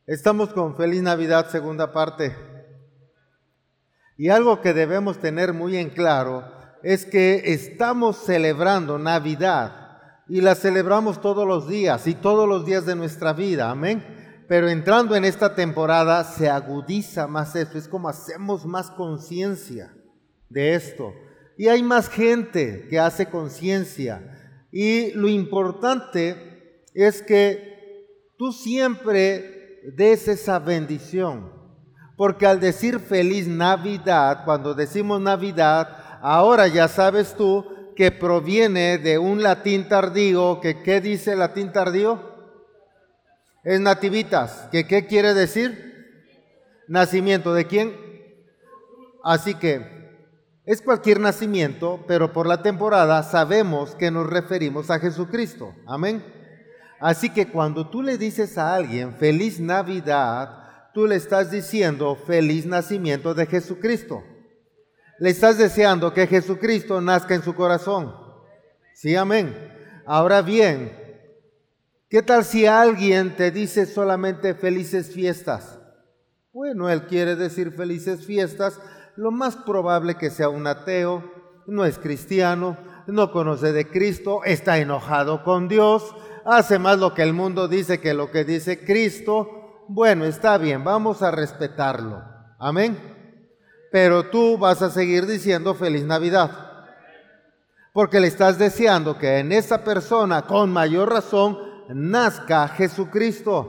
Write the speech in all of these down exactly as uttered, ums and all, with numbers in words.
Estamos con Feliz Navidad, segunda parte. Y algo que debemos tener muy en claro es que estamos celebrando Navidad y la celebramos todos los días y todos los días de nuestra vida, amén. Pero entrando en esta temporada se agudiza más eso, es como hacemos más conciencia de esto. Y hay más gente que hace conciencia. Y lo importante es que tú siempre des esa bendición, porque al decir feliz Navidad, cuando decimos Navidad, ahora ya sabes tú que proviene de un latín tardío, que ¿qué dice el latín tardío? Es nativitas, que ¿qué quiere decir? Nacimiento, ¿de quién? Así que es cualquier nacimiento, pero por la temporada sabemos que nos referimos a Jesucristo, amén. Así que cuando tú le dices a alguien feliz Navidad, tú le estás diciendo feliz nacimiento de Jesucristo. Le estás deseando que Jesucristo nazca en su corazón. Sí, amén. Ahora bien, ¿qué tal si alguien te dice solamente felices fiestas? Bueno, él quiere decir felices fiestas, lo más probable que sea un ateo, no es cristiano, no conoce de Cristo, está enojado con Dios, hace más lo que el mundo dice que lo que dice Cristo. Bueno, está bien, vamos a respetarlo, amén. Pero tú vas a seguir diciendo feliz Navidad, porque le estás deseando que en esa persona, con mayor razón, nazca Jesucristo.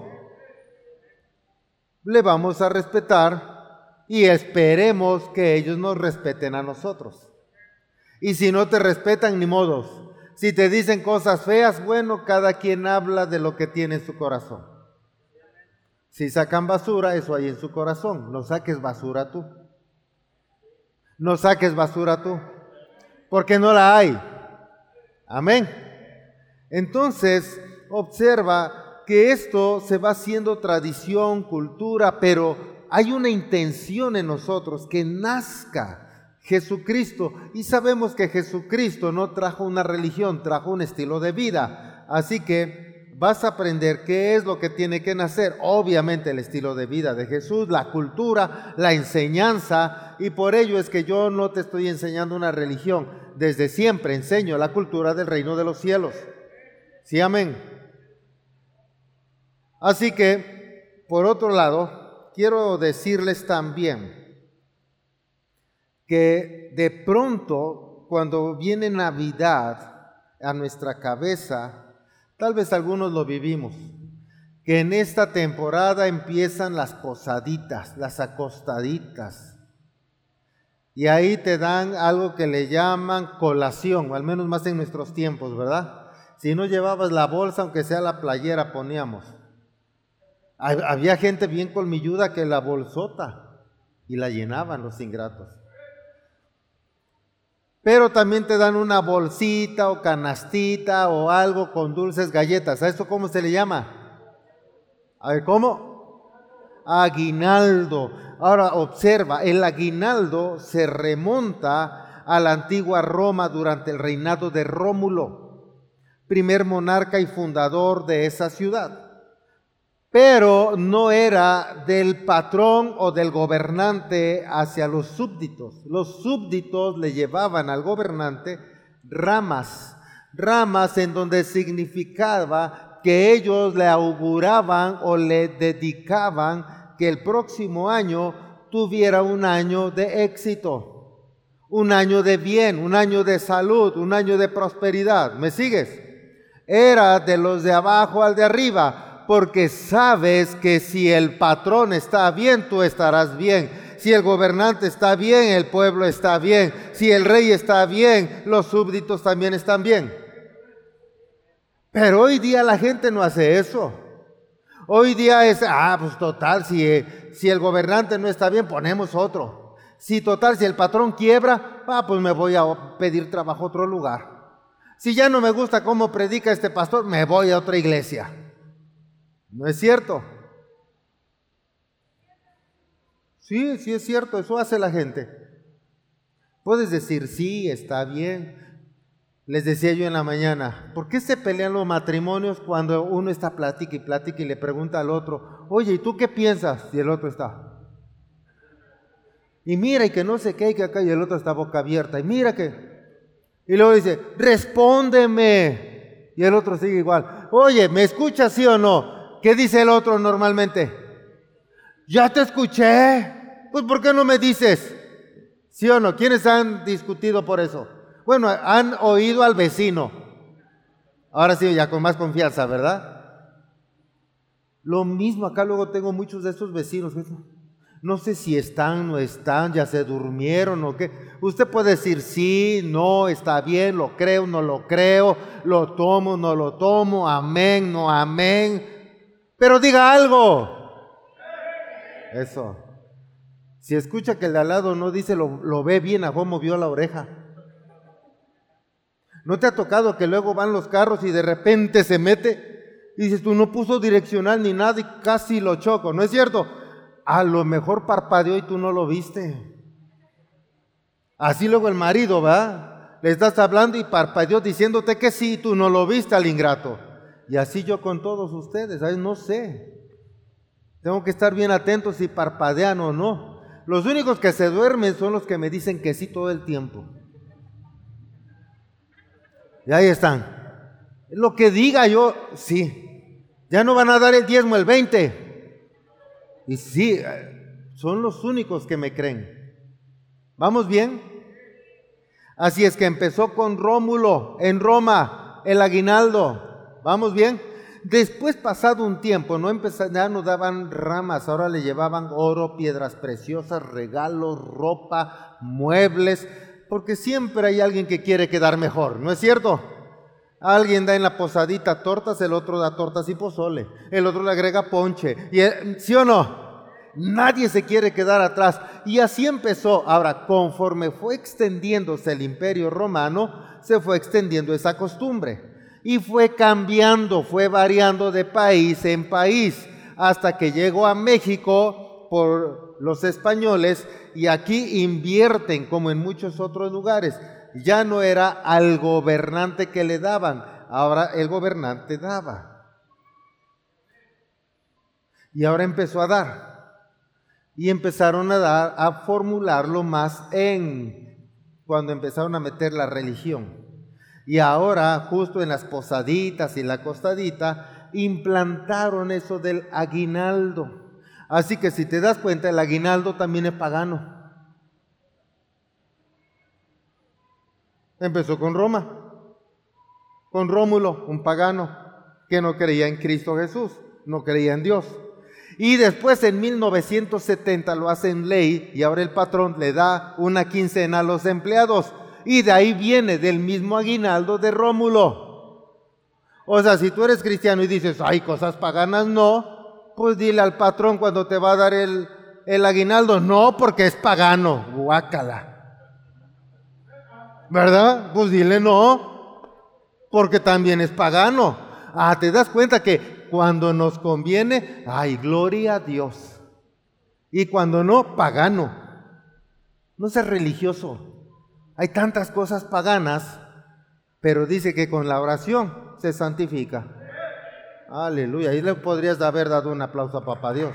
Le vamos a respetar y esperemos que ellos nos respeten a nosotros. Y si no te respetan, ni modos. Si te dicen cosas feas, bueno, cada quien habla de lo que tiene en su corazón. Si sacan basura, eso hay en su corazón. No saques basura tú. No saques basura tú, porque no la hay. Amén. Entonces, observa que esto se va haciendo tradición, cultura, pero hay una intención en nosotros que nazca Jesucristo, y sabemos que Jesucristo no trajo una religión, trajo un estilo de vida. Así que vas a aprender qué es lo que tiene que nacer. Obviamente el estilo de vida de Jesús, la cultura, la enseñanza, y por ello es que yo no te estoy enseñando una religión. Desde siempre enseño la cultura del reino de los cielos. Sí, amén. Así que, por otro lado, quiero decirles también que de pronto, cuando viene Navidad a nuestra cabeza, tal vez algunos lo vivimos, que en esta temporada empiezan las posaditas, las acostaditas, y ahí te dan algo que le llaman colación, o al menos más en nuestros tiempos, ¿verdad? Si no llevabas la bolsa, aunque sea la playera, poníamos. Había gente bien colmilluda que la bolsota, y la llenaban los ingratos. Pero también te dan una bolsita o canastita o algo con dulces galletas. ¿A esto cómo se le llama? A ver, ¿cómo? Aguinaldo. Ahora observa, el aguinaldo se remonta a la antigua Roma durante el reinado de Rómulo, primer monarca y fundador de esa ciudad. Pero no era del patrón o del gobernante hacia los súbditos. Los súbditos le llevaban al gobernante ramas, ramas en donde significaba que ellos le auguraban o le dedicaban que el próximo año tuviera un año de éxito, un año de bien, un año de salud, un año de prosperidad. ¿Me sigues? Era de los de abajo al de arriba, porque sabes que si el patrón está bien, tú estarás bien. Si el gobernante está bien, el pueblo está bien. Si el rey está bien, los súbditos también están bien. Pero hoy día la gente no hace eso. Hoy día es, ah, pues total, si, si el gobernante no está bien, ponemos otro. Si total, si el patrón quiebra, ah, pues me voy a pedir trabajo a otro lugar. Si ya no me gusta cómo predica este pastor, me voy a otra iglesia. ¿No es cierto? Sí, sí es cierto, eso hace la gente. Puedes decir, sí, está bien. Les decía yo en la mañana, ¿por qué se pelean los matrimonios cuando uno está plática y plática y le pregunta al otro, oye, ¿y tú qué piensas? Y el otro está. Y mira, y que no sé qué, y que acá, y el otro está boca abierta. Y mira que... Y luego dice, respóndeme. Y el otro sigue igual. Oye, ¿me escuchas sí o no? ¿Qué dice el otro normalmente? Ya te escuché. Pues ¿por qué no me dices? ¿Sí o no? ¿Quiénes han discutido por eso? Bueno, han oído al vecino. Ahora sí, ya con más confianza, ¿verdad? Lo mismo, acá luego tengo muchos de estos vecinos. No sé si están, no están, ya se durmieron o qué. Usted puede decir sí, no, está bien, lo creo, no lo creo, lo tomo, no lo tomo, amén, no amén. Pero diga algo. Eso. Si escucha que el de al lado no dice, lo, lo ve bien, a cómo movió la oreja. ¿No te ha tocado que luego van los carros y de repente se mete? Y dices, tú no puso direccional ni nada y casi lo choco, ¿no es cierto? A lo mejor parpadeó y tú no lo viste. Así luego el marido, ¿va? Le estás hablando y parpadeó diciéndote que sí, tú no lo viste al ingrato. Y así yo con todos ustedes, ¿sabes? No sé. Tengo que estar bien atento si parpadean o no. Los únicos que se duermen son los que me dicen que sí todo el tiempo. Y ahí están. Lo que diga yo, sí. Ya no van a dar el diezmo, el veinte. Y sí, son los únicos que me creen. ¿Vamos bien? Así es que empezó con Rómulo en Roma, el aguinaldo. ¿Vamos bien? Después, pasado un tiempo, no empezaron, ya no daban ramas, ahora le llevaban oro, piedras preciosas, regalos, ropa, muebles, porque siempre hay alguien que quiere quedar mejor, ¿no es cierto? Alguien da en la posadita tortas, el otro da tortas y pozole, el otro le agrega ponche, y el, ¿sí o no? Nadie se quiere quedar atrás. Y así empezó. Ahora, conforme fue extendiéndose el imperio romano, se fue extendiendo esa costumbre. Y fue cambiando, fue variando de país en país, hasta que llegó a México por los españoles, y aquí invierten como en muchos otros lugares. Ya no era al gobernante que le daban, ahora el gobernante daba. Y ahora empezó a dar. Y empezaron a dar, a formularlo más en, cuando empezaron a meter la religión. Y ahora, justo en las posaditas y la costadita, implantaron eso del aguinaldo. Así que si te das cuenta, el aguinaldo también es pagano. Empezó con Roma, con Rómulo, un pagano que no creía en Cristo Jesús, no creía en Dios. Y después en mil novecientos setenta lo hacen ley y ahora el patrón le da una quincena a los empleados. Y de ahí viene del mismo aguinaldo de Rómulo. O sea, si tú eres cristiano y dices, ay, cosas paganas, no, pues dile al patrón cuando te va a dar el, el aguinaldo, no, porque es pagano, guácala. ¿Verdad? Pues dile no, porque también es pagano. Ah, te das cuenta que cuando nos conviene, ay, gloria a Dios. Y cuando no, pagano. No seas religioso. Hay tantas cosas paganas, pero dice que con la oración se santifica. Aleluya. Ahí le podrías haber dado un aplauso a Papá Dios.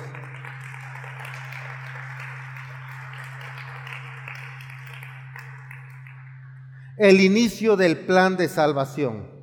El inicio del plan de salvación.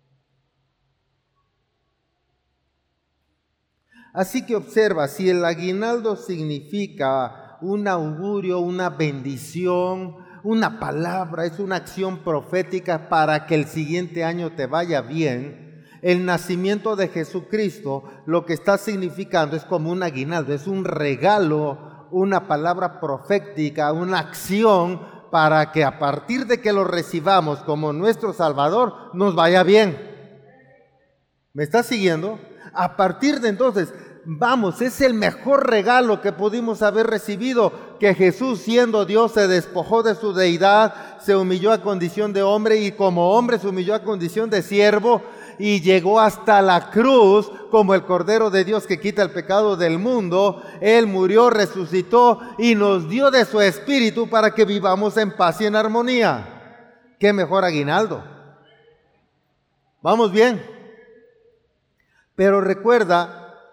Así que observa, si el aguinaldo significa un augurio, una bendición, una palabra, es una acción profética para que el siguiente año te vaya bien, el nacimiento de Jesucristo lo que está significando es como un aguinaldo, es un regalo, una palabra profética, una acción para que a partir de que lo recibamos como nuestro Salvador nos vaya bien. ¿Me estás siguiendo? A partir de entonces, vamos, es el mejor regalo que pudimos haber recibido, que Jesús siendo Dios se despojó de su deidad, se humilló a condición de hombre y como hombre se humilló a condición de siervo y llegó hasta la cruz como el Cordero de Dios que quita el pecado del mundo. Él murió, resucitó y nos dio de su espíritu para que vivamos en paz y en armonía. ¿Qué mejor aguinaldo? ¿Vamos bien? Pero recuerda que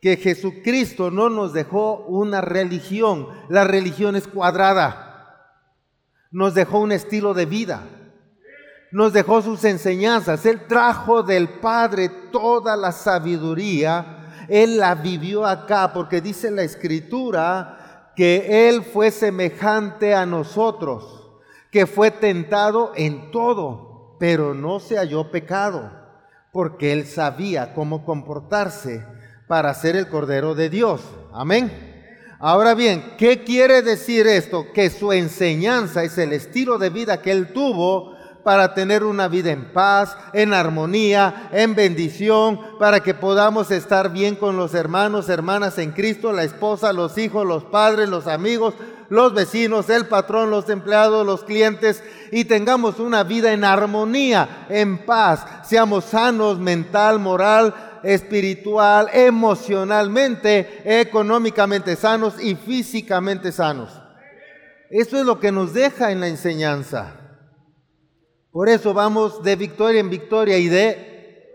que Jesucristo no nos dejó una religión. La religión es cuadrada. Nos dejó un estilo de vida. Nos dejó sus enseñanzas. Él trajo del Padre toda la sabiduría. Él la vivió acá, porque dice la Escritura que Él fue semejante a nosotros, que fue tentado en todo, pero no se halló pecado, porque Él sabía cómo comportarse para ser el Cordero de Dios. Amén. Ahora bien, ¿qué quiere decir esto? Que su enseñanza es el estilo de vida que Él tuvo para tener una vida en paz, en armonía, en bendición, para que podamos estar bien con los hermanos, hermanas en Cristo, la esposa, los hijos, los padres, los amigos, los vecinos, el patrón, los empleados, los clientes, y tengamos una vida en armonía, en paz, seamos sanos mental, moral, espiritual, emocionalmente, económicamente sanos y físicamente sanos. Eso es lo que nos deja en la enseñanza. Por eso vamos de victoria en victoria y de...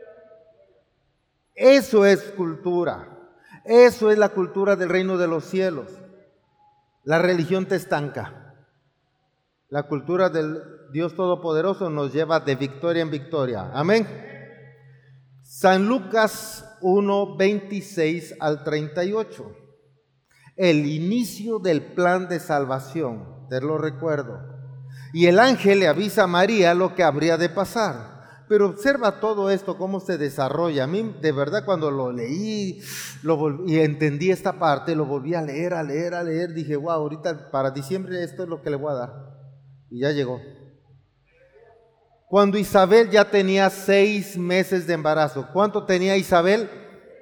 Eso es cultura. Eso es la cultura del reino de los cielos. La religión te estanca. La cultura del Dios Todopoderoso nos lleva de victoria en victoria. Amén. San Lucas uno, veintiséis al treinta y ocho. El inicio del plan de salvación, te lo recuerdo. Y el ángel le avisa a María lo que habría de pasar. Pero observa todo esto, cómo se desarrolla. A mí, de verdad, cuando lo leí lo volví, y entendí esta parte, lo volví a leer, a leer, a leer. Dije, wow, ahorita para diciembre esto es lo que le voy a dar. Y ya llegó. Cuando Isabel ya tenía seis meses de embarazo. ¿Cuánto tenía Isabel?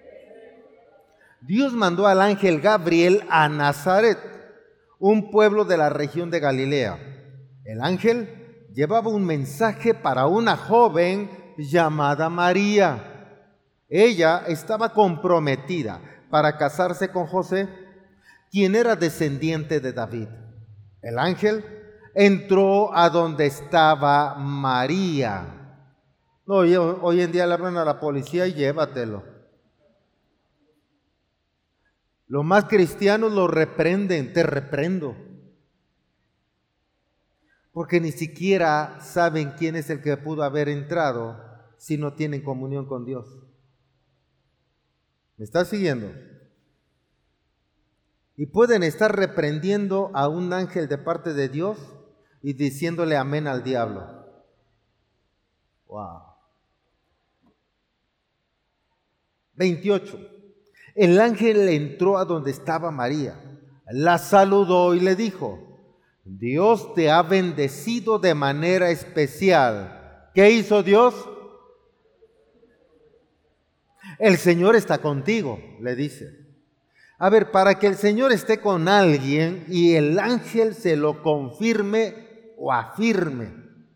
Dios mandó al ángel Gabriel a Nazaret, un pueblo de la región de Galilea. El ángel llevaba un mensaje para una joven llamada María. Ella estaba comprometida para casarse con José, quien era descendiente de David. El ángel entró a donde estaba María. No, hoy, hoy en día le hablan a la policía y llévatelo. Los más cristianos lo reprenden, te reprendo. Porque ni siquiera saben quién es el que pudo haber entrado si no tienen comunión con Dios. ¿Me estás siguiendo? Y pueden estar reprendiendo a un ángel de parte de Dios y diciéndole amén al diablo. Wow. veintiocho. El ángel entró a donde estaba María, la saludó y le dijo: Dios te ha bendecido de manera especial. ¿Qué hizo Dios? El Señor está contigo, le dice. A ver, para que el Señor esté con alguien y el ángel se lo confirme o afirme,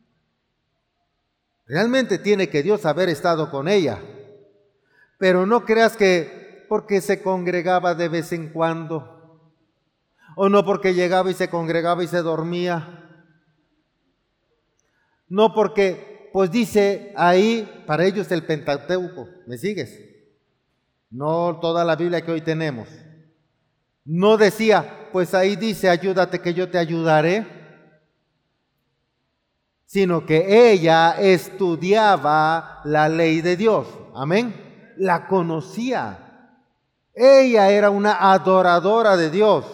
realmente tiene que Dios haber estado con ella. Pero no creas que porque se congregaba de vez en cuando, o no porque llegaba y se congregaba y se dormía. No porque, pues dice ahí, para ellos el Pentateuco. ¿Me sigues? No toda la Biblia que hoy tenemos. No decía, pues ahí dice, ayúdate que yo te ayudaré. Sino que ella estudiaba la ley de Dios. Amén. La conocía. Ella era una adoradora de Dios.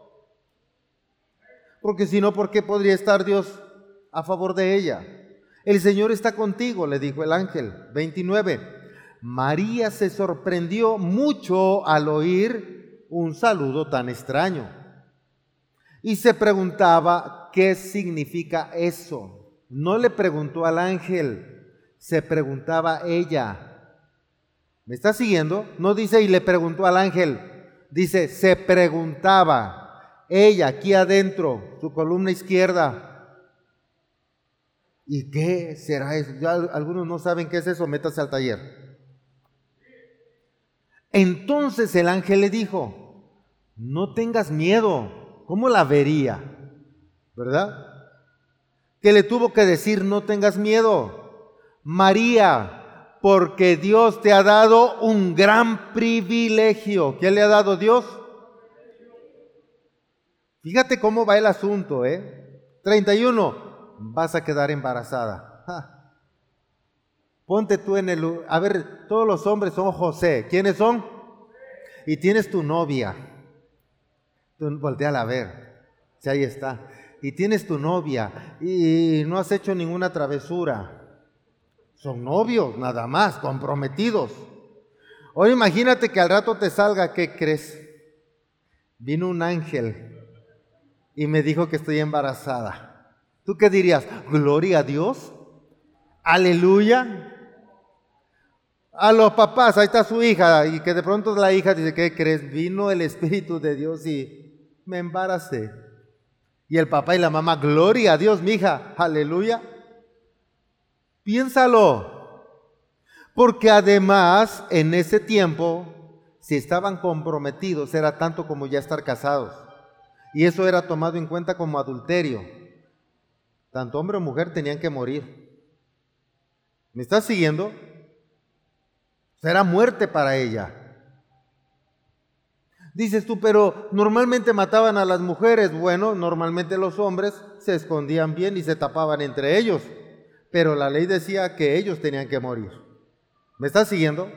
Porque si no, ¿por qué podría estar Dios a favor de ella? El Señor está contigo, le dijo el ángel. veintinueve. María se sorprendió mucho al oír un saludo tan extraño y se preguntaba qué significa eso. No le preguntó al ángel, se preguntaba ella. ¿Me está siguiendo? No dice y le preguntó al ángel, dice se preguntaba. Ella aquí adentro, su columna izquierda. ¿Y qué será eso? Ya algunos no saben qué es eso, métase al taller. Entonces el ángel le dijo, no tengas miedo. ¿Cómo la vería? ¿Verdad? Que le tuvo que decir, no tengas miedo. María, porque Dios te ha dado un gran privilegio. ¿Qué le ha dado Dios? Fíjate cómo va el asunto, ¿eh? treinta y uno, vas a quedar embarazada. Ja. Ponte tú en el... A ver, todos los hombres son José. ¿Quiénes son? Y tienes tu novia. Tú volteala a ver. Sí, ahí está. Y tienes tu novia y no has hecho ninguna travesura. Son novios, nada más, comprometidos. Ahora imagínate que al rato te salga, ¿qué crees? Vino un ángel y me dijo que estoy embarazada. ¿Tú qué dirías? ¿Gloria a Dios? ¿Aleluya? A los papás, ahí está su hija, y que de pronto la hija dice, ¿qué crees? Vino el Espíritu de Dios y me embaracé. Y el papá y la mamá, gloria a Dios, mi hija, aleluya. Piénsalo, porque además en ese tiempo, si estaban comprometidos, era tanto como ya estar casados. Y eso era tomado en cuenta como adulterio. Tanto hombre o mujer tenían que morir. ¿Me estás siguiendo? Será muerte para ella. Dices tú, pero normalmente mataban a las mujeres. Bueno, normalmente los hombres se escondían bien y se tapaban entre ellos. Pero la ley decía que ellos tenían que morir. ¿Me estás siguiendo?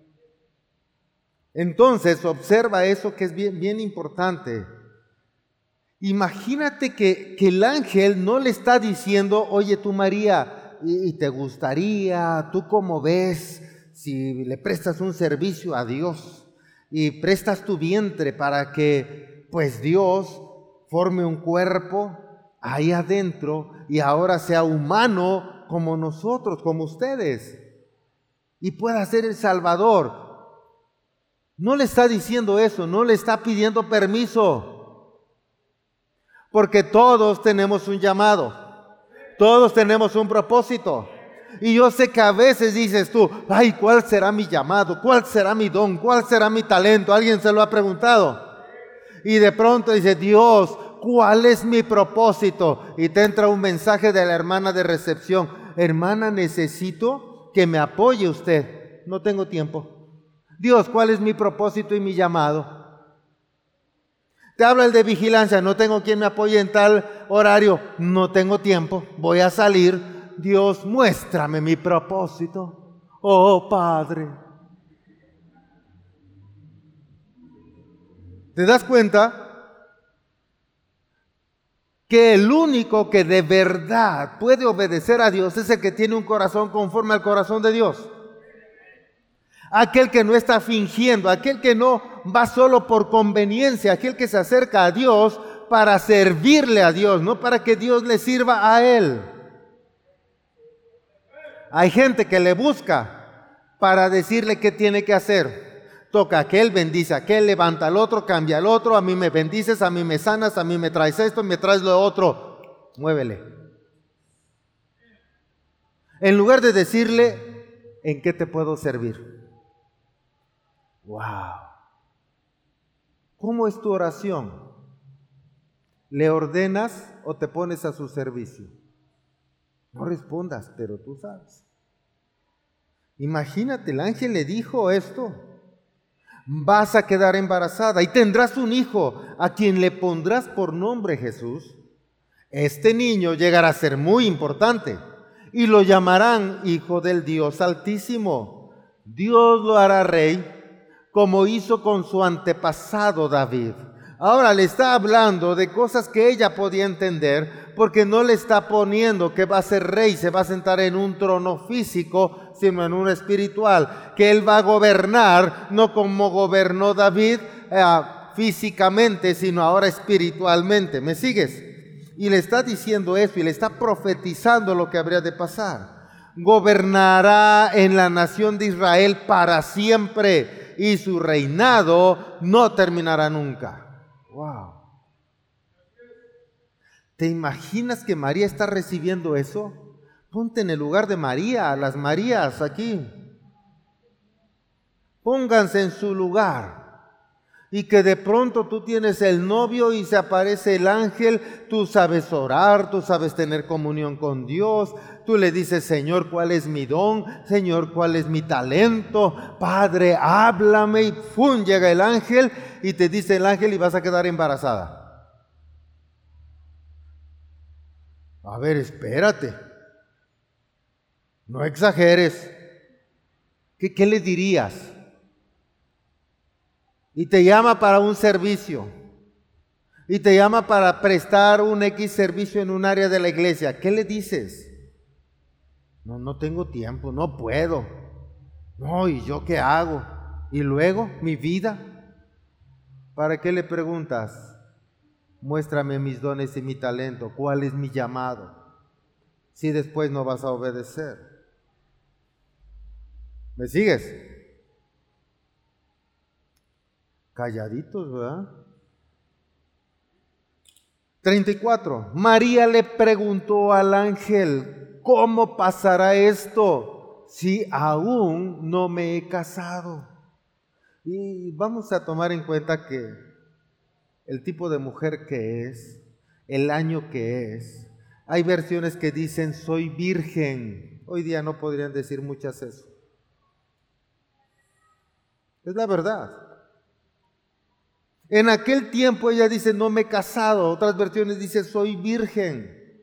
Entonces, observa eso que es bien, bien importante. Imagínate que, que el ángel no le está diciendo, oye tú María, y, y te gustaría, tú cómo ves, si le prestas un servicio a Dios y prestas tu vientre para que pues Dios forme un cuerpo ahí adentro y ahora sea humano como nosotros, como ustedes, y pueda ser el Salvador. No le está diciendo eso, no le está pidiendo permiso, porque todos tenemos un llamado, todos tenemos un propósito. Y yo sé que a veces dices tú, ay, ¿cuál será mi llamado? ¿Cuál será mi don? ¿Cuál será mi talento? ¿Alguien se lo ha preguntado? Y de pronto dice, Dios, ¿cuál es mi propósito? Y te entra un mensaje de la hermana de recepción, hermana, necesito que me apoye usted. No tengo tiempo. Dios, ¿cuál es mi propósito y mi llamado? Te habla el de vigilancia, no tengo quien me apoye en tal horario. No tengo tiempo, voy a salir. Dios, muéstrame mi propósito. Oh, Padre. ¿Te das cuenta? Que el único que de verdad puede obedecer a Dios es el que tiene un corazón conforme al corazón de Dios. Aquel que no está fingiendo, aquel que no va solo por conveniencia, aquel que se acerca a Dios para servirle a Dios, no para que Dios le sirva a él. Hay gente que le busca para decirle qué tiene que hacer. Toca a aquel, bendice a aquel, levanta al otro, cambia al otro, a mí me bendices, a mí me sanas, a mí me traes esto, me traes lo otro. Muévele. En lugar de decirle, ¿en qué te puedo servir? ¡Wow! ¿Cómo es tu oración? ¿Le ordenas o te pones a su servicio? No respondas, pero tú sabes. Imagínate, el ángel le dijo esto. Vas a quedar embarazada y tendrás un hijo a quien le pondrás por nombre Jesús. Este niño llegará a ser muy importante y lo llamarán Hijo del Dios Altísimo. Dios lo hará rey como hizo con su antepasado David. Ahora le está hablando de cosas que ella podía entender, porque no le está poniendo que va a ser rey, se va a sentar en un trono físico, sino en un espiritual, que él va a gobernar, no como gobernó David eh, físicamente, sino ahora espiritualmente. ¿Me sigues? Y le está diciendo eso y le está profetizando lo que habría de pasar. Gobernará en la nación de Israel para siempre y su reinado no terminará nunca. Wow. ¿Te imaginas que María está recibiendo eso? Ponte en el lugar de María, las Marías aquí. Pónganse en su lugar. Y que de pronto tú tienes el novio y se aparece el ángel, tú sabes orar, tú sabes tener comunión con Dios, tú le dices, Señor, ¿cuál es mi don? Señor, ¿cuál es mi talento? Padre, háblame, y ¡pum! Llega el ángel y te dice el ángel y vas a quedar embarazada. A ver, espérate, no exageres. ¿Qué, qué le dirías? Y te llama para un servicio, y te llama para prestar un X servicio en un área de la iglesia. ¿Qué le dices? No, no tengo tiempo, no puedo. No, ¿y yo qué hago? ¿Y luego mi vida? ¿Para qué le preguntas? Muéstrame mis dones y mi talento, ¿cuál es mi llamado? Si después no vas a obedecer. ¿Me sigues? Calladitos, ¿verdad? treinta y cuatro. María le preguntó al ángel, ¿cómo pasará esto si aún no me he casado? Y vamos a tomar en cuenta que el tipo de mujer que es, el año que es, hay versiones que dicen soy virgen. Hoy día no podrían decir muchas eso. Es la verdad. En aquel tiempo ella dice no me he casado, otras versiones dicen soy virgen.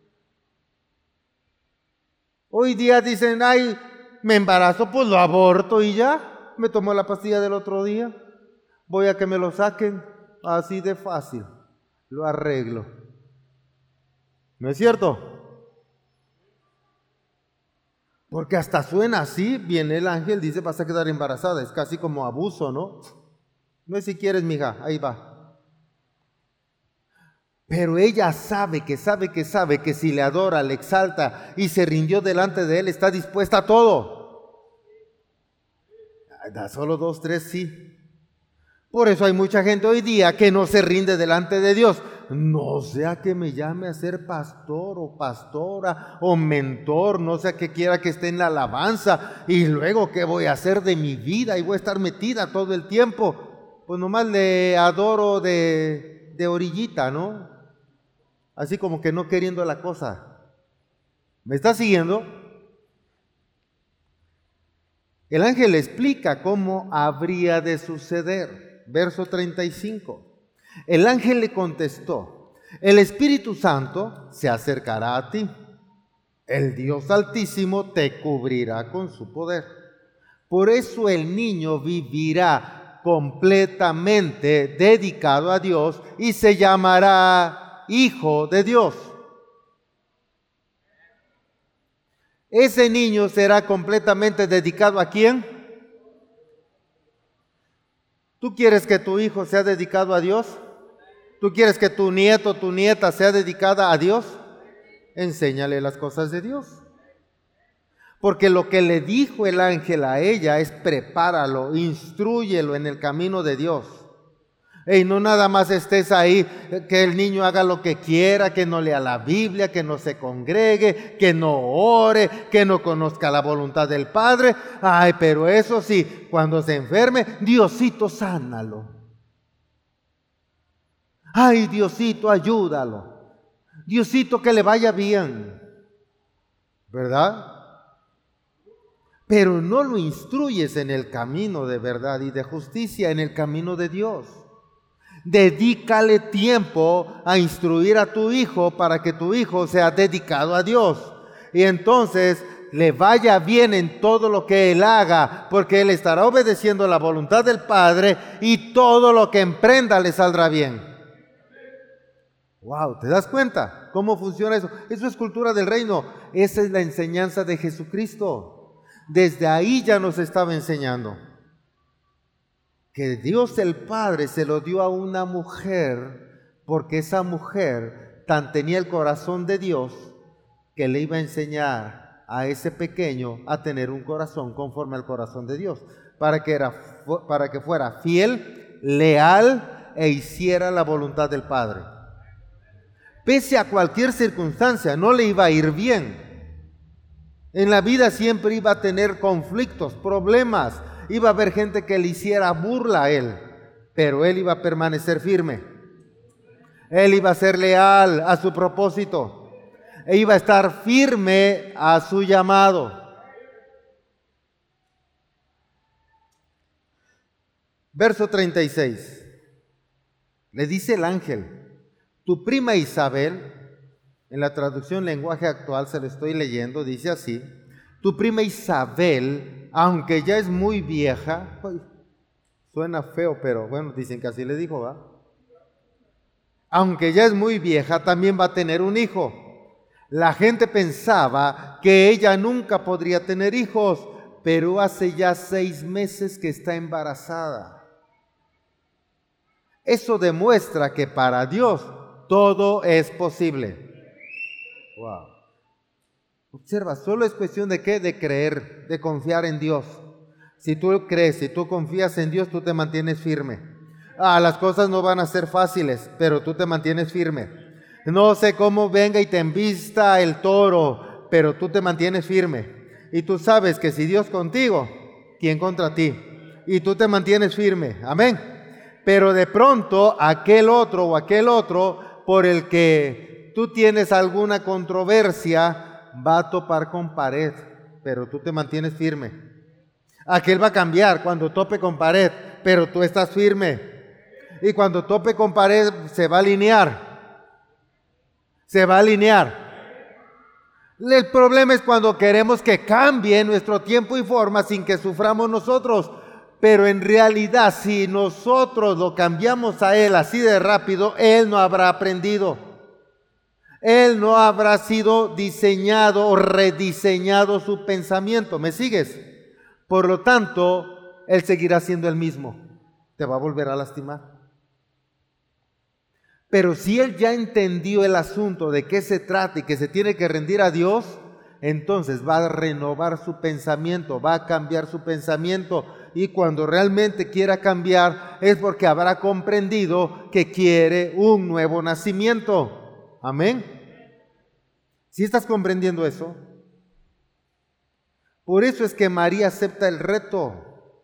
Hoy día dicen, ay, me embarazo, pues lo aborto y ya, me tomó la pastilla del otro día, voy a que me lo saquen, así de fácil, lo arreglo. ¿No es cierto? Porque hasta suena así, viene el ángel, dice vas a quedar embarazada, es casi como abuso, ¿no? No es si quieres, mija, ahí va. Pero ella sabe que sabe que sabe que si le adora, le exalta y se rindió delante de él, está dispuesta a todo. Da solo dos, tres, sí. Por eso hay mucha gente hoy día que no se rinde delante de Dios. No sea que me llame a ser pastor o pastora o mentor, no sea que quiera que esté en la alabanza y luego qué voy a hacer de mi vida y voy a estar metida todo el tiempo. Pues nomás le adoro de, de orillita, ¿no? Así como que no queriendo la cosa. ¿Me está siguiendo? El ángel explica cómo habría de suceder. Verso treinta y cinco. El ángel le contestó, el Espíritu Santo se acercará a ti. El Dios Altísimo te cubrirá con su poder. Por eso el niño vivirá completamente dedicado a Dios y se llamará Hijo de Dios. Ese niño será completamente dedicado ¿a quién? ¿Tú quieres que tu hijo sea dedicado a Dios? ¿Tú quieres que tu nieto, tu nieta sea dedicada a Dios? Enséñale las cosas de Dios. Porque lo que le dijo el ángel a ella es prepáralo, instrúyelo en el camino de Dios. Y no nada más estés ahí, que el niño haga lo que quiera, que no lea la Biblia, que no se congregue, que no ore, que no conozca la voluntad del Padre. Ay, pero eso sí, cuando se enferme, Diosito, sánalo. Ay, Diosito, ayúdalo. Diosito, que le vaya bien. ¿Verdad? Pero no lo instruyes en el camino de verdad y de justicia, en el camino de Dios. Dedícale tiempo a instruir a tu hijo para que tu hijo sea dedicado a Dios. Y entonces le vaya bien en todo lo que él haga, porque él estará obedeciendo la voluntad del Padre y todo lo que emprenda le saldrá bien. Wow, ¿te das cuenta cómo funciona eso? Eso es cultura del reino. Esa es la enseñanza de Jesucristo. Desde ahí ya nos estaba enseñando que Dios el Padre se lo dio a una mujer, porque esa mujer tan tenía el corazón de Dios que le iba a enseñar a ese pequeño a tener un corazón conforme al corazón de Dios, para que, era, para que fuera fiel, leal e hiciera la voluntad del Padre. Pese a cualquier circunstancia, no le iba a ir bien. En la vida siempre iba a tener conflictos, problemas, iba a haber gente que le hiciera burla a él. pero él iba a permanecer firme. Él iba a ser leal a su propósito. E iba a estar firme a su llamado. Verso treinta y seis. Le dice el ángel: tu prima Isabel, en la traducción lenguaje actual se lo estoy leyendo, dice así: tu prima Isabel, aunque ya es muy vieja, uy, suena feo, pero bueno, dicen que así le dijo, ¿va? Aunque ya es muy vieja, también va a tener un hijo. La gente pensaba que ella nunca podría tener hijos, pero hace ya seis meses que está embarazada. Eso demuestra que para Dios todo es posible. Wow. Observa, solo es cuestión de qué, de creer, de confiar en Dios. Si tú crees, si tú confías en Dios, tú te mantienes firme. Ah, las cosas no van a ser fáciles, pero tú te mantienes firme. No sé cómo venga y te embista el toro, pero tú te mantienes firme. Y tú sabes que si Dios contigo, ¿quién contra ti? Y tú te mantienes firme. Amén. Pero de pronto aquel otro o aquel otro por el que tú tienes alguna controversia va a topar con pared, pero tú te mantienes firme. Aquel va a cambiar cuando tope con pared, pero tú estás firme. Y cuando tope con pared se va a alinear. Se va a alinear. El problema es cuando queremos que cambie nuestro tiempo y forma sin que suframos nosotros. Pero en realidad, si nosotros lo cambiamos a Él así de rápido, Él no habrá aprendido. Él no habrá sido diseñado o rediseñado su pensamiento. ¿Me sigues? Por lo tanto, Él seguirá siendo el mismo. Te va a volver a lastimar. Pero si Él ya entendió el asunto de qué se trata y que se tiene que rendir a Dios, entonces va a renovar su pensamiento, va a cambiar su pensamiento. Y cuando realmente quiera cambiar es porque habrá comprendido que quiere un nuevo nacimiento. Amén. ¿Sí estás comprendiendo eso? Por eso es que María acepta el reto.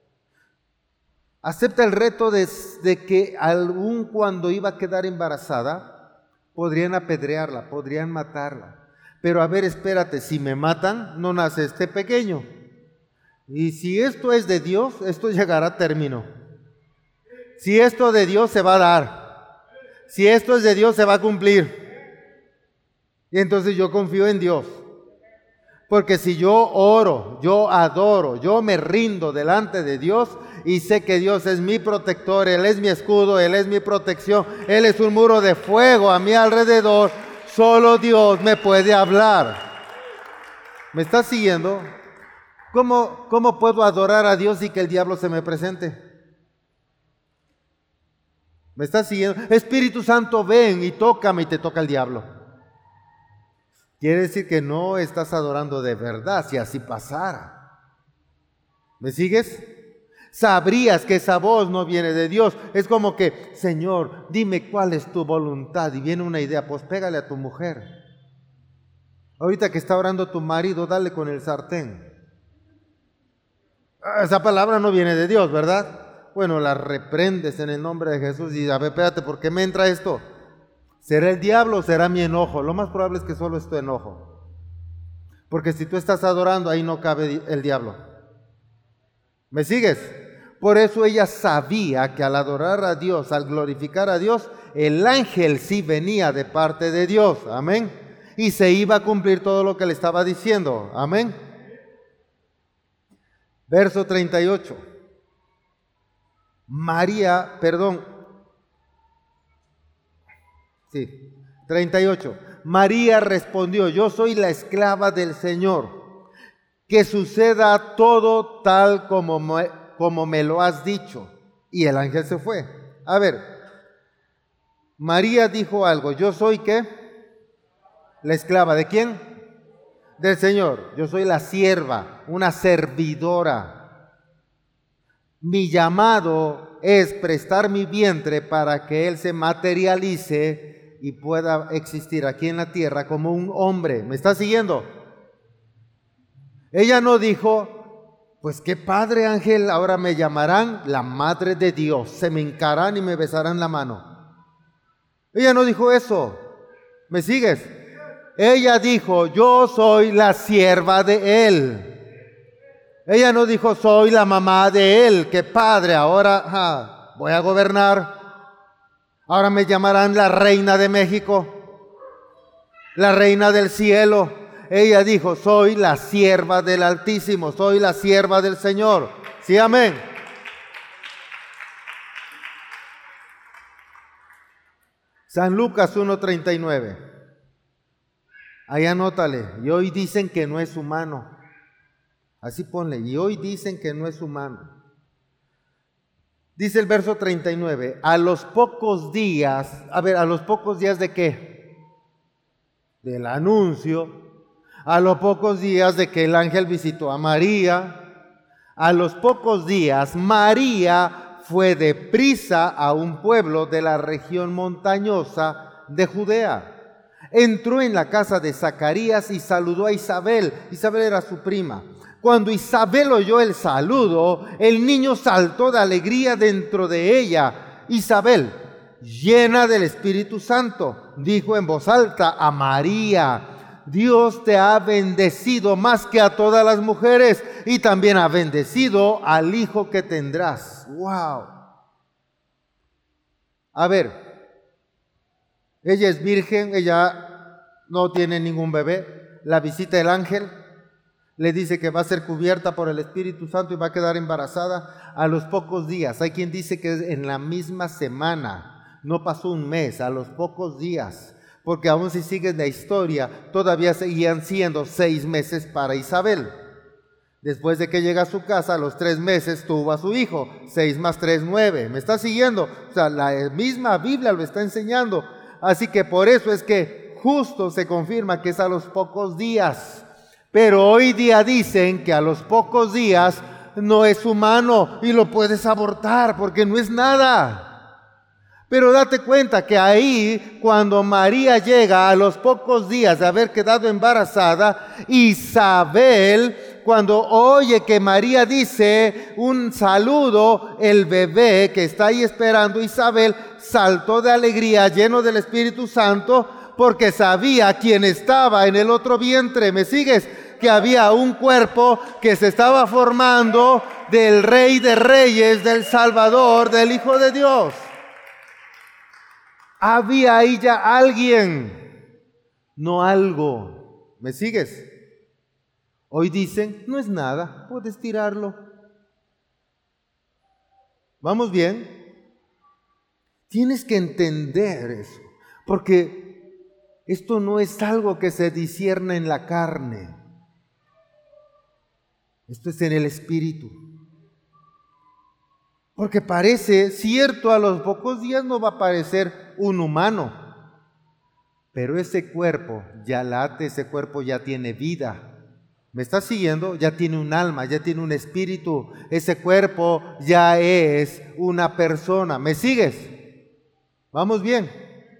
Acepta el reto de, de que aun cuando iba a quedar embarazada, podrían apedrearla, podrían matarla. Pero a ver, espérate, si me matan, no nace este pequeño. Y si esto es de Dios, esto llegará a término. Si esto de Dios se va a dar. Si esto es de Dios, se va a cumplir. Y entonces yo confío en Dios. Porque si yo oro, yo adoro, yo me rindo delante de Dios y sé que Dios es mi protector, Él es mi escudo, Él es mi protección, Él es un muro de fuego a mi alrededor, solo Dios me puede hablar. ¿Me estás siguiendo? ¿Cómo, cómo puedo adorar a Dios y que el diablo se me presente? ¿Me estás siguiendo? Espíritu Santo, ven y tócame, y te toca el diablo. Quiere decir que no estás adorando de verdad, si así pasara. ¿Me sigues? Sabrías que esa voz no viene de Dios. Es como que, Señor, dime cuál es tu voluntad. Y viene una idea, pues pégale a tu mujer. Ahorita que está orando tu marido, dale con el sartén. Esa palabra no viene de Dios, ¿verdad? Bueno, la reprendes en el nombre de Jesús y a ver, espérate, ¿por qué me entra esto? ¿Será el diablo o será mi enojo? Lo más probable es que solo es tu enojo. Porque si tú estás adorando, ahí no cabe el diablo. ¿Me sigues? Por eso ella sabía que al adorar a Dios, al glorificar a Dios, el ángel sí venía de parte de Dios. Amén. Y se iba a cumplir todo lo que le estaba diciendo. Amén. Verso treinta y ocho. María, perdón. Sí, treinta y ocho. María respondió: yo soy la esclava del Señor. Que suceda todo tal como me, como me lo has dicho. Y el ángel se fue. A ver, María dijo algo. Yo soy, ¿qué? La esclava. ¿De quién? Del Señor. Yo soy la sierva, una servidora. Mi llamado es prestar mi vientre para que Él se materialice y pueda existir aquí en la tierra como un hombre. ¿Me está siguiendo? Ella no dijo: Pues qué padre, Ángel, ahora me llamarán la Madre de Dios, se me hincarán y me besarán la mano. Ella no dijo eso. ¿Me sigues? Ella dijo, yo soy la sierva de Él. Ella no dijo, soy la mamá de Él. Qué padre, ahora ja, voy a gobernar. Ahora me llamarán la reina de México, la reina del cielo. Ella dijo, soy la sierva del Altísimo, soy la sierva del Señor. Sí, amén. San Lucas uno treinta y nueve. Ahí anótale. Y hoy dicen que no es humano. Así ponle. Y hoy dicen que no es humano. Dice el verso treinta y nueve. A los pocos días. A ver, ¿a los pocos días de qué? Del anuncio. A los pocos días de que el ángel visitó a María. A los pocos días María fue deprisa a un pueblo de la región montañosa de Judea. Entró en la casa de Zacarías y saludó a Isabel. Isabel era su prima. Cuando Isabel oyó el saludo, el niño saltó de alegría dentro de ella. Isabel, llena del Espíritu Santo, dijo en voz alta a María: Dios te ha bendecido más que a todas las mujeres y también ha bendecido al hijo que tendrás. ¡Wow! A ver, ella es virgen, ella no tiene ningún bebé. La visita del ángel, le dice que va a ser cubierta por el Espíritu Santo y va a quedar embarazada a los pocos días. Hay quien dice que es en la misma semana, no pasó un mes, a los pocos días. Porque aún si sigues la historia, todavía seguían siendo seis meses para Isabel. Después de que llega a su casa, a los tres meses tuvo a su hijo. Seis más tres, nueve. ¿Me está siguiendo? O sea, la misma Biblia lo está enseñando. Así que por eso es que justo se confirma que es a los pocos días. Pero hoy día dicen que a los pocos días no es humano y lo puedes abortar porque no es nada. Pero date cuenta que ahí, cuando María llega a los pocos días de haber quedado embarazada, Isabel, cuando oye que María dice un saludo, el bebé que está ahí esperando, Isabel, saltó de alegría, lleno del Espíritu Santo, porque sabía quién estaba en el otro vientre. ¿Me sigues? Que había un cuerpo que se estaba formando del Rey de Reyes, del Salvador, del Hijo de Dios. Había ahí ya alguien, no algo. ¿Me sigues? Hoy dicen, no es nada, puedes tirarlo. ¿Vamos bien? Tienes que entender eso, porque esto no es algo que se discierne en la carne. Esto es en el espíritu. Porque parece cierto, a los pocos días no va a parecer un humano, pero ese cuerpo ya late, ese cuerpo ya tiene vida. ¿Me estás siguiendo? Ya tiene un alma, ya tiene un espíritu. Ese cuerpo ya es una persona. ¿Me sigues? ¿Vamos bien?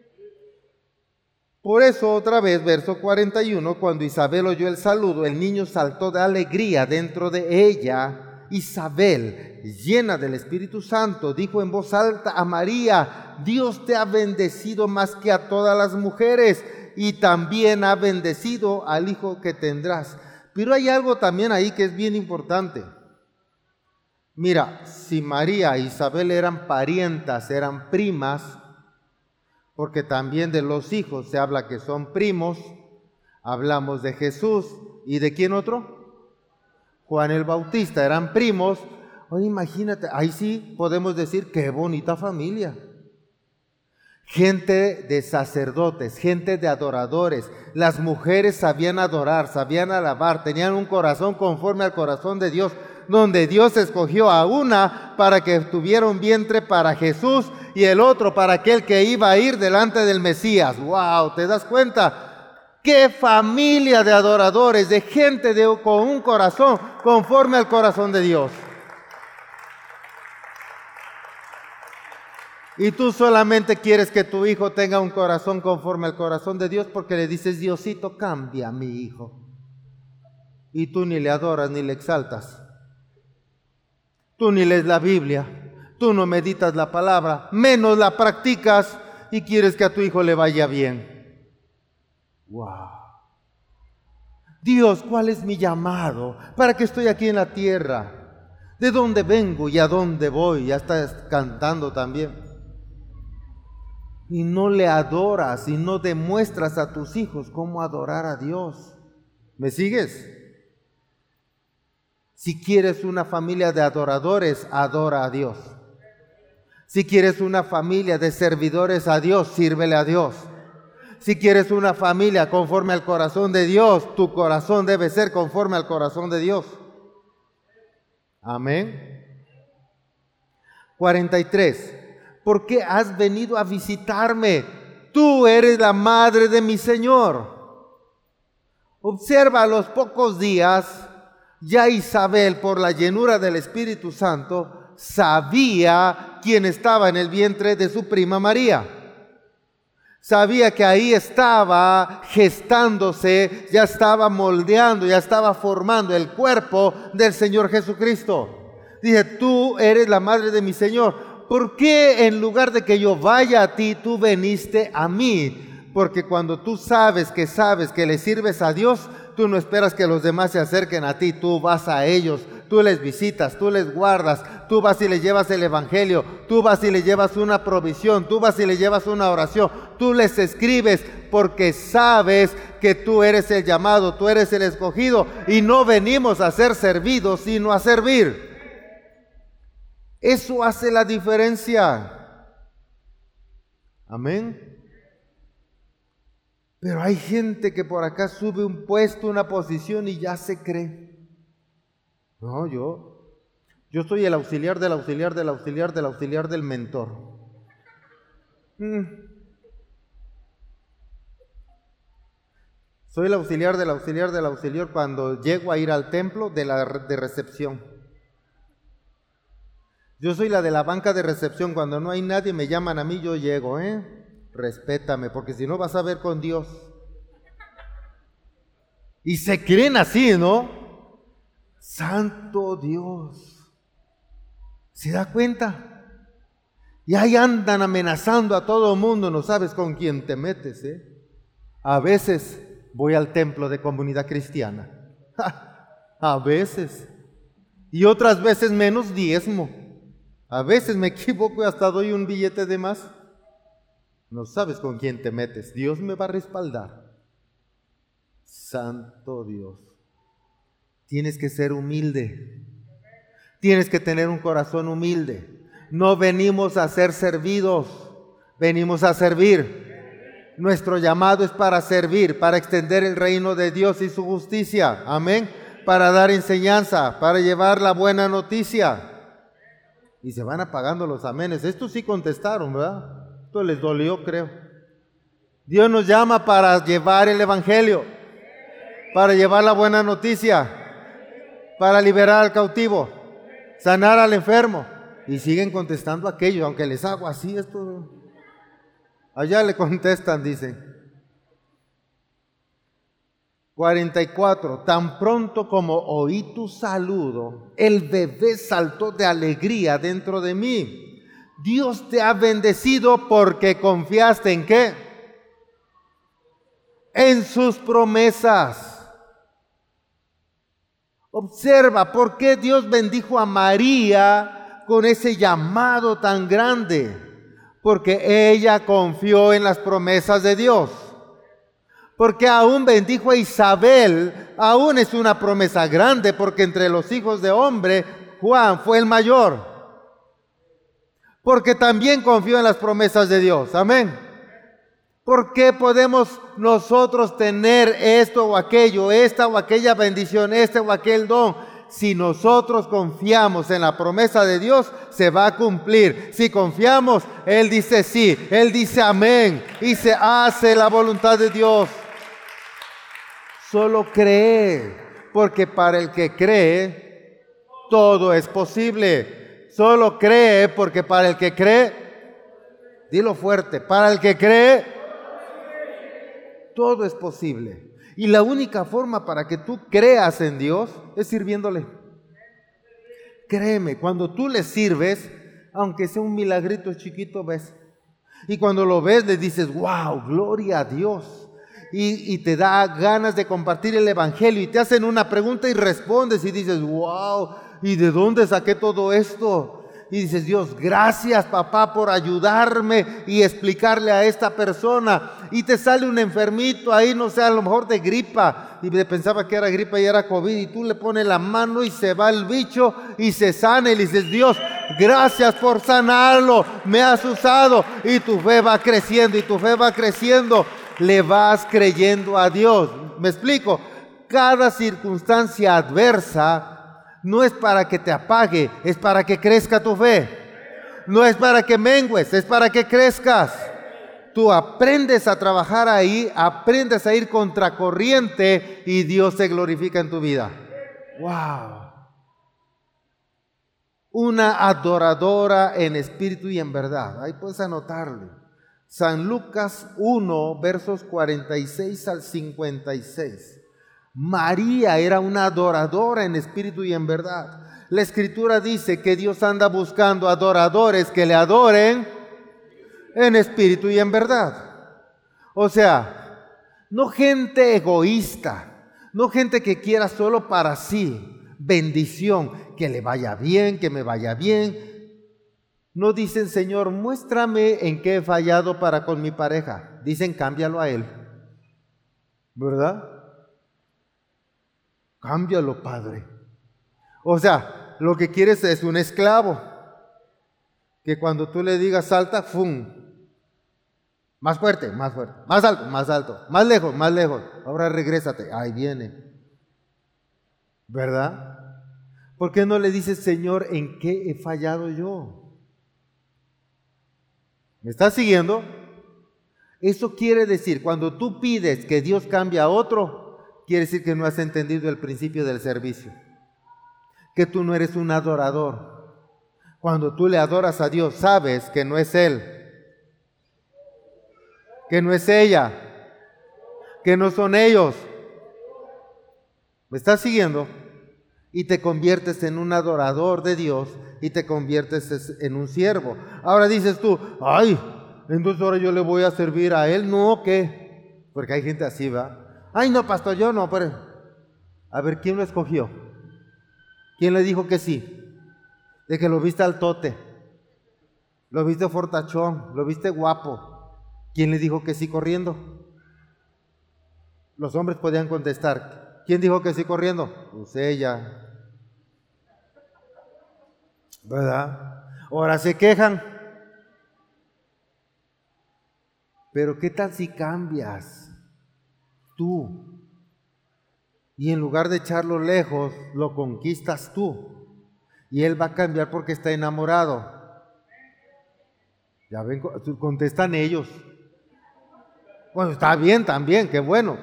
Por eso otra vez, verso cuarenta y uno, cuando Isabel oyó el saludo, el niño saltó de alegría dentro de ella. Isabel, llena del Espíritu Santo, dijo en voz alta a María: Dios te ha bendecido más que a todas las mujeres y también ha bendecido al hijo que tendrás. Pero hay algo también ahí que es bien importante. Mira, si María e Isabel eran parientas, eran primas, porque también de los hijos se habla que son primos, hablamos de Jesús y ¿de quién otro? Juan el Bautista, eran primos. Oye, imagínate, ahí sí podemos decir qué bonita familia. Gente de sacerdotes, gente de adoradores. Las mujeres sabían adorar, sabían alabar, tenían un corazón conforme al corazón de Dios, donde Dios escogió a una para que tuviera un vientre para Jesús y el otro para aquel que iba a ir delante del Mesías. ¡Wow! ¿Te das cuenta? ¡Qué familia de adoradores, de gente de, con un corazón conforme al corazón de Dios! Y tú solamente quieres que tu hijo tenga un corazón conforme al corazón de Dios porque le dices: Diosito, cambia a mi hijo. Y tú ni le adoras ni le exaltas. Tú ni lees la Biblia, tú no meditas la palabra, menos la practicas y quieres que a tu hijo le vaya bien. ¡Wow! Dios, ¿cuál es mi llamado? ¿Para qué estoy aquí en la tierra? ¿De dónde vengo y a dónde voy? Ya estás cantando también. Y no le adoras y no demuestras a tus hijos cómo adorar a Dios. ¿Me sigues? Si quieres una familia de adoradores, adora a Dios. Si quieres una familia de servidores a Dios, sírvele a Dios. Si quieres una familia conforme al corazón de Dios, tu corazón debe ser conforme al corazón de Dios. Amén. cuarenta y tres. ¿Por qué has venido a visitarme? Tú eres la madre de mi Señor. Observa, a los pocos días, ya Isabel, por la llenura del Espíritu Santo, sabía quién estaba en el vientre de su prima María. Sabía que ahí estaba gestándose, ya estaba moldeando, ya estaba formando el cuerpo del Señor Jesucristo. Dije, tú eres la madre de mi Señor. ¿Por qué en lugar de que yo vaya a ti, tú veniste a mí? Porque cuando tú sabes que sabes que le sirves a Dios, tú no esperas que los demás se acerquen a ti, tú vas a ellos, tú les visitas, tú les guardas, tú vas y les llevas el evangelio, tú vas y les llevas una provisión, tú vas y les llevas una oración, tú les escribes porque sabes que tú eres el llamado, tú eres el escogido y no venimos a ser servidos sino a servir. Eso hace la diferencia. Amén. Pero hay gente que por acá sube un puesto, una posición y ya se cree. No, yo, yo soy el auxiliar del auxiliar del auxiliar del auxiliar del mentor. Mm. Soy el auxiliar del auxiliar del auxiliar cuando llego a ir al templo de la de recepción. Yo soy la de la banca de recepción. Cuando no hay nadie me llaman a mí, yo llego, ¿eh? Respétame, porque si no vas a ver con Dios. Y se creen así, ¿no? Santo Dios. ¿Se da cuenta? Y ahí andan amenazando a todo el mundo, no sabes con quién te metes, ¿eh? A veces voy al templo de Comunidad Cristiana. A veces. Y otras veces menos diezmo. A veces me equivoco y hasta doy un billete de más. No sabes con quién te metes. Dios me va a respaldar. Santo Dios. Tienes que ser humilde. Tienes que tener un corazón humilde. No venimos a ser servidos. Venimos a servir. Nuestro llamado es para servir, para extender el reino de Dios y su justicia. Amén. Para dar enseñanza, para llevar la buena noticia. Y se van apagando los amenes. Estos sí contestaron, ¿verdad? Esto les dolió, creo. Dios nos llama para llevar el evangelio, para llevar la buena noticia, para liberar al cautivo, sanar al enfermo. Y siguen contestando aquello, aunque les hago así, esto. Allá le contestan, dicen. cuarenta y cuatro. Tan pronto como oí tu saludo, el bebé saltó de alegría dentro de mí. Dios te ha bendecido porque confiaste ¿en qué? En sus promesas. Observa por qué Dios bendijo a María con ese llamado tan grande. Porque ella confió en las promesas de Dios. Porque aún bendijo a Isabel, aún es una promesa grande, porque entre los hijos de hombre, Juan fue el mayor. Porque también confió en las promesas de Dios, amén. ¿Por qué podemos nosotros tener esto o aquello, esta o aquella bendición, este o aquel don? Si nosotros confiamos en la promesa de Dios, se va a cumplir. Si confiamos, Él dice sí, Él dice amén, y se hace la voluntad de Dios. Solo cree, porque para el que cree, todo es posible. Solo cree, porque para el que cree, dilo fuerte, para el que cree, todo es posible. Y la única forma para que tú creas en Dios es sirviéndole. Créeme, cuando tú le sirves, aunque sea un milagrito chiquito, ves. Y cuando lo ves, le dices, wow, gloria a Dios. Y, y te da ganas de compartir el evangelio. Y te hacen una pregunta y respondes y dices, wow, ¿y de dónde saqué todo esto? Y dices, Dios, gracias papá por ayudarme y explicarle a esta persona. Y te sale un enfermito ahí, no sé, a lo mejor de gripa. Y pensaba que era gripa y era COVID. Y tú le pones la mano y se va el bicho y se sana. Y le dices, Dios, gracias por sanarlo. Me has usado. Y tu fe va creciendo y tu fe va creciendo. Le vas creyendo a Dios. ¿Me explico? Cada circunstancia adversa no es para que te apague, es para que crezca tu fe. No es para que mengues, es para que crezcas. Tú aprendes a trabajar ahí, aprendes a ir contracorriente y Dios se glorifica en tu vida. ¡Wow! Una adoradora en espíritu y en verdad. Ahí puedes anotarlo. San Lucas uno, versos cuarenta y seis al cincuenta y seis. María era una adoradora en espíritu y en verdad. La Escritura dice que Dios anda buscando adoradores que le adoren en espíritu y en verdad. O sea, no gente egoísta, no gente que quiera solo para sí bendición, que le vaya bien, que me vaya bien. No dicen, Señor, muéstrame en qué he fallado para con mi pareja. Dicen, cámbialo a él. ¿Verdad? Cámbialo, Padre. O sea, lo que quieres es un esclavo. Que cuando tú le digas salta, ¡fum! Más fuerte, más fuerte. Más alto, más alto. Más lejos, más lejos. Ahora regrésate. Ahí viene. ¿Verdad? ¿Por qué no le dices, Señor, en qué he fallado yo? ¿Me estás siguiendo? Eso quiere decir, cuando tú pides que Dios cambie a otro, quiere decir que no has entendido el principio del servicio. Que tú no eres un adorador. Cuando tú le adoras a Dios, sabes que no es Él, que no es ella, que no son ellos. ¿Me estás siguiendo? Y te conviertes en un adorador de Dios y te conviertes en un siervo. Ahora dices tú, ay, entonces ahora yo le voy a servir a Él. No, ¿qué? Porque hay gente así, ¿va? Ay, no, pastor, yo no, pero a ver, ¿quién lo escogió? ¿Quién le dijo que sí? De que lo viste al tote, lo viste fortachón, lo viste guapo. ¿Quién le dijo que sí corriendo? Los hombres podían contestar, ¿quién dijo que sí corriendo? Pues ella. ¿Verdad? Ahora se quejan. Pero ¿qué tal si cambias? Tú, y en lugar de echarlo lejos, lo conquistas tú, y él va a cambiar porque está enamorado. Ya ven, contestan ellos. Bueno, está bien también, qué bueno.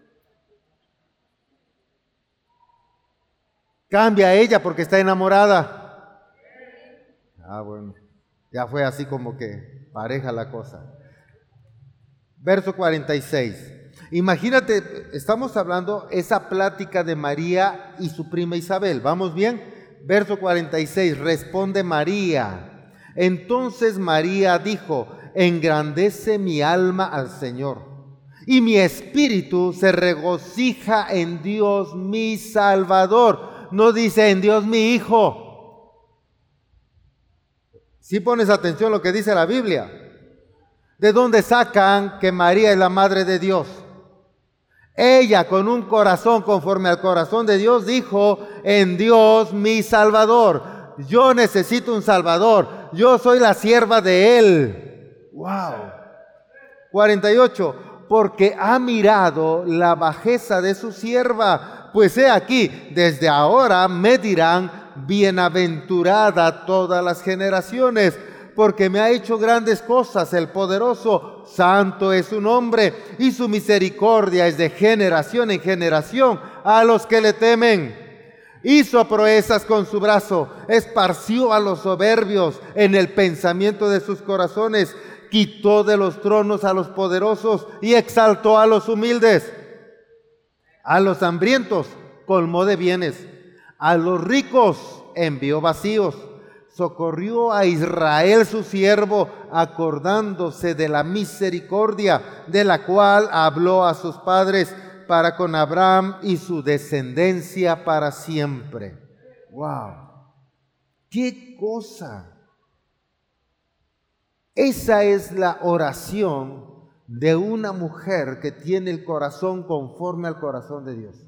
Cambia ella porque está enamorada. Ah, bueno, ya fue así como que pareja la cosa. Verso cuarenta y seis. Imagínate, estamos hablando esa plática de María y su prima Isabel. ¿Vamos bien? Verso cuarenta y seis, responde María. Entonces María dijo, engrandece mi alma al Señor, y mi espíritu se regocija en Dios mi Salvador. No dice en Dios mi Hijo. Si pones atención a lo que dice la Biblia. ¿De dónde sacan que María es la madre de Dios? Ella, con un corazón conforme al corazón de Dios, dijo, en Dios mi Salvador. Yo necesito un Salvador. Yo soy la sierva de Él. Wow. cuarenta y ocho. Porque ha mirado la bajeza de su sierva. Pues he aquí, desde ahora me dirán, bienaventurada todas las generaciones. Porque me ha hecho grandes cosas el poderoso, santo es su nombre, y su misericordia es de generación en generación a los que le temen. Hizo proezas con su brazo, esparció a los soberbios en el pensamiento de sus corazones, quitó de los tronos a los poderosos y exaltó a los humildes. A los hambrientos colmó de bienes, a los ricos envió vacíos. Socorrió a Israel su siervo, acordándose de la misericordia de la cual habló a sus padres para con Abraham y su descendencia para siempre. ¡Wow! ¡Qué cosa! Esa es la oración de una mujer que tiene el corazón conforme al corazón de Dios.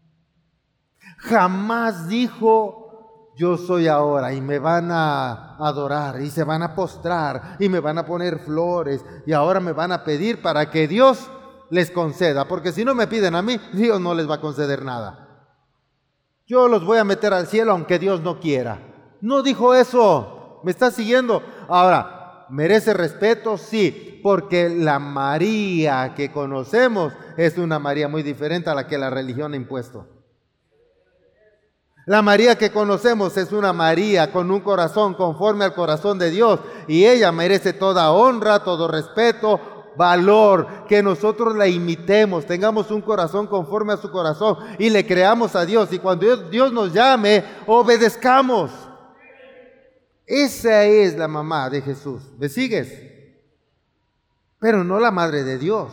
Jamás dijo: yo soy ahora y me van a adorar y se van a postrar y me van a poner flores y ahora me van a pedir para que Dios les conceda, porque si no me piden a mí, Dios no les va a conceder nada. Yo los voy a meter al cielo aunque Dios no quiera. No dijo eso. ¿Me está siguiendo? Ahora, ¿merece respeto? Sí, porque la María que conocemos es una María muy diferente a la que la religión ha impuesto. La María que conocemos es una María con un corazón conforme al corazón de Dios, y ella merece toda honra, todo respeto, valor, que nosotros la imitemos, tengamos un corazón conforme a su corazón y le creamos a Dios, y cuando Dios, Dios nos llame, obedezcamos. Esa es la mamá de Jesús. ¿Me sigues? Pero no la madre de Dios.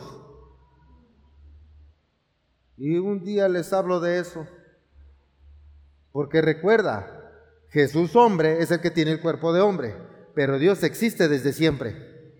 Y un día les hablo de eso. Porque recuerda, Jesús hombre es el que tiene el cuerpo de hombre, pero Dios existe desde siempre.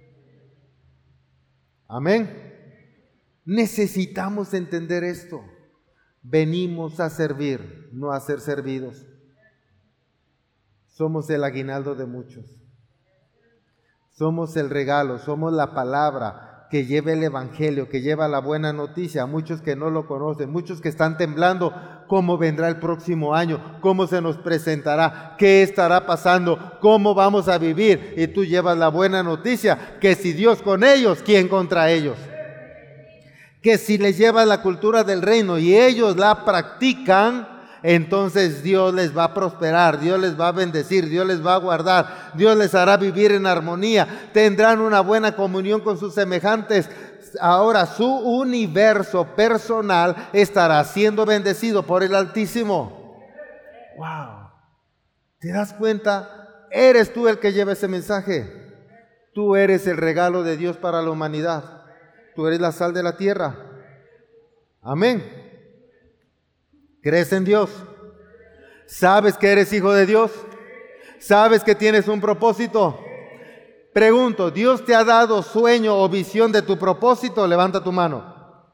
Amén. Necesitamos entender esto. Venimos a servir, no a ser servidos. Somos el aguinaldo de muchos. Somos el regalo, somos la palabra que lleva el evangelio, que lleva la buena noticia a muchos que no lo conocen, muchos que están temblando. ¿Cómo vendrá el próximo año? ¿Cómo se nos presentará? ¿Qué estará pasando? ¿Cómo vamos a vivir? Y tú llevas la buena noticia, que si Dios con ellos, ¿quién contra ellos? Que si les llevas la cultura del reino y ellos la practican, entonces Dios les va a prosperar, Dios les va a bendecir, Dios les va a guardar, Dios les hará vivir en armonía, tendrán una buena comunión con sus semejantes. Ahora su universo personal estará siendo bendecido por el Altísimo. ¡Wow! ¿Te das cuenta? Eres tú el que lleva ese mensaje. Tú eres el regalo de Dios para la humanidad. Tú eres la sal de la tierra. Amén. ¿Crees en Dios? ¿Sabes que eres hijo de Dios? ¿Sabes que tienes un propósito? Pregunto, ¿Dios te ha dado sueño o visión de tu propósito? Levanta tu mano.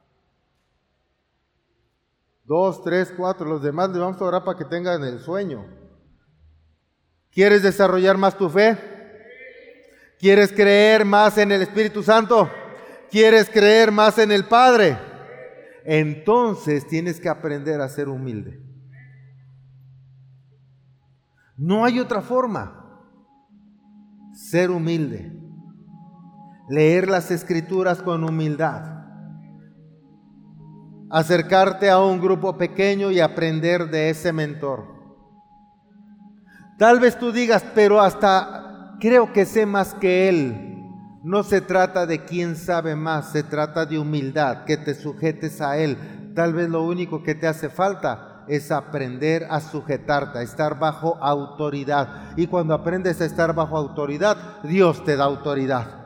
Dos, tres, cuatro. Los demás les vamos a orar para que tengan el sueño. ¿Quieres desarrollar más tu fe? ¿Quieres creer más en el Espíritu Santo? ¿Quieres creer más en el Padre? Entonces tienes que aprender a ser humilde. No hay otra forma. Ser humilde. Leer las Escrituras con humildad. Acercarte a un grupo pequeño y aprender de ese mentor. Tal vez tú digas, pero hasta creo que sé más que él. No se trata de quién sabe más, se trata de humildad, que te sujetes a Él. Tal vez lo único que te hace falta es aprender a sujetarte, a estar bajo autoridad. Y cuando aprendes a estar bajo autoridad, Dios te da autoridad.